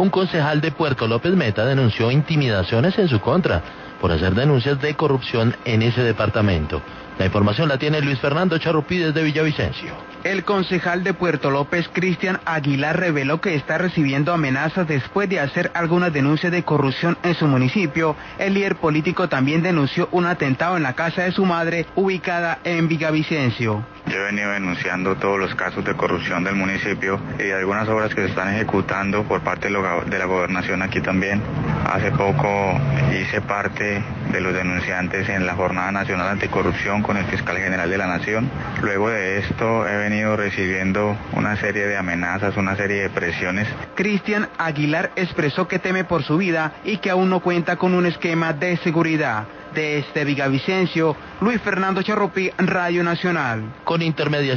un concejal de Puerto López Meta denunció intimidaciones en su contra por hacer denuncias de corrupción en ese departamento. La información la tiene Luis Fernando Charrupí desde Villavicencio. El concejal de Puerto López, Cristian Aguilar, reveló que está recibiendo amenazas después de hacer algunas denuncias de corrupción en su municipio. El líder político también denunció un atentado en la casa de su madre, ubicada en Villavicencio. Yo he venido denunciando todos los casos de corrupción del municipio y de algunas obras que se están ejecutando por parte de la gobernación aquí también. Hace poco hice parte de los denunciantes en la Jornada Nacional Anticorrupción con el Fiscal General de la Nación. Luego de esto he venido recibiendo una serie de amenazas, una serie de presiones. Cristian Aguilar expresó que teme por su vida y que aún no cuenta con un esquema de seguridad. Desde Villavicencio, Luis Fernando Charrupí, Radio Nacional. Con intermediación